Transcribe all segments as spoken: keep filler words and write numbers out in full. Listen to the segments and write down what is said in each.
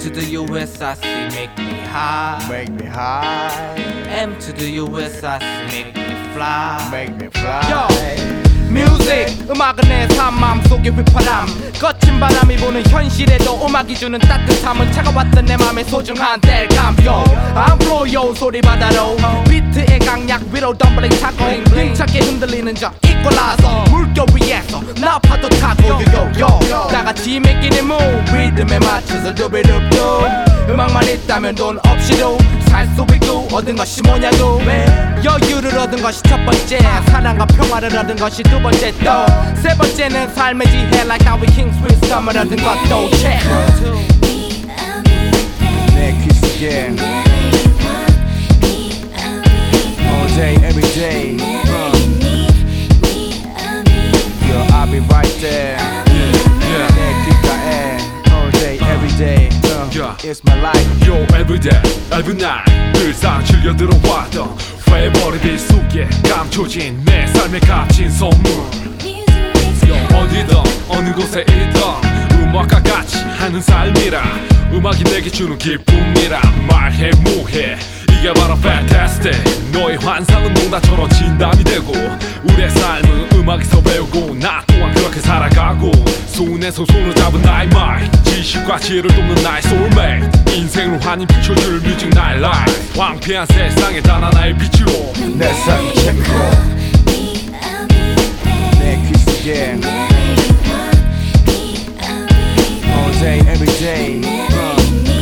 to the U S I C, make me high. Make me high. M to the U S I C, make me fly. Make me fly. Yo, music 음악은 내 삶 마음속의 휘파람 거친 바람이 부는 현실에도 음악이 주는 따뜻함은 차가웠던 내 맘의 소중한 땔감. Yo, I'm flow yo 소리 바다로 비트의 강약 위로 덤블링 타고 힘차게 흔들리는 저 이꼴라서 물결 위에서 나 파도 타고 요요요 다같이 making it move 리듬에 맞춰서 두비두두 음악만 있다면 돈 없이도 살 수 있고 얻은 것이 뭐냐고 여유를 얻은 것이 첫 번째 사랑과 평화를 얻은 것이 두 번째 또 세 번째는 삶의 지혜 like how we kings with summer 얻은 것도 check 내 귀속에 all day every day uh. Yo, I'll be right there 내 귓가에 all day every day uh. It's my life Yo everyday every night 늘상 즐겨 들어왔던 회버리 빛 속에 감춰진 내 삶의 값진 선물 Yo 어디든 어느 곳에 있든 음악과 같이 하는 삶이라 음악이 내게 주는 기쁨이라 말해 뭐해 이게 바로 fantastic 너의 환상은 농담처럼 진담이 되고 우리의 삶은 음악에서 배우고 나 또한 그렇게 살아가고 손에서 손을 잡은 나의 말 지식과 지혜를 돕는 나의 soulmate 인생을 환히 비춰줄 뮤직 나의 life 황폐한 세상에 단 하나의 빛으로 내 삶을 채우고 내 귀속에 all day every day uh.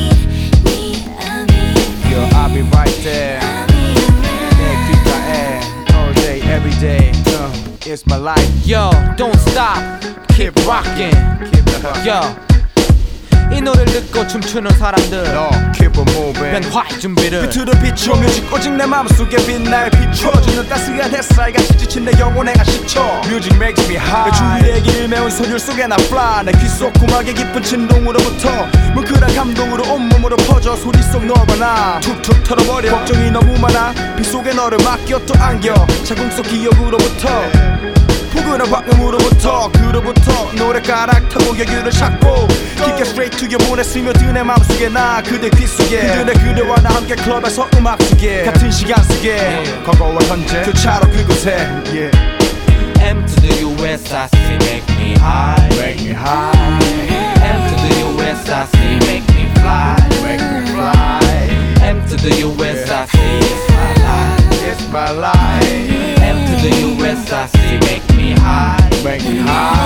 Yo, I'll be right there 내 귓가에 all day every day uh. It's my life Yo, don't stop, keep rocking. Yo, 이 노래를 듣고 춤추는 사람들 No, keep on moving 변화의 준비를 비트를 비춰 뮤직 오직 내 맘속에 빛날 비춰주는 따스한 햇살같이 지친 내 영혼에 가 시쳐 Music makes me high 내 주위의 길을 메운 소율 속에 나 fly 내 귀 속 고막의 깊은 진동으로부터 뭉클한 감동으로 온몸으로 퍼져 소리 속 너와 툭툭 털어버려 걱정이 너무 많아 빗속에 너를 맡겨 또 안겨 자궁 속 기억으로부터 포근한 방음으로부터 그로부터 노랫가락 타고 여유를 찾고 깊게 straight to your 보내 스며든 내 맘속에 나 그대 귓속에 그들의 그대와 나 함께 클럽에서 음악 속에 같은 시간 속에 과거와 현재 교차로 그곳에 yeah. M to the U S I C, make me high. Make me high M to the U S I C, make me fly. Make me fly M to the U S I C, it's my life. It's my life M to the U S I C, make me high. Make me high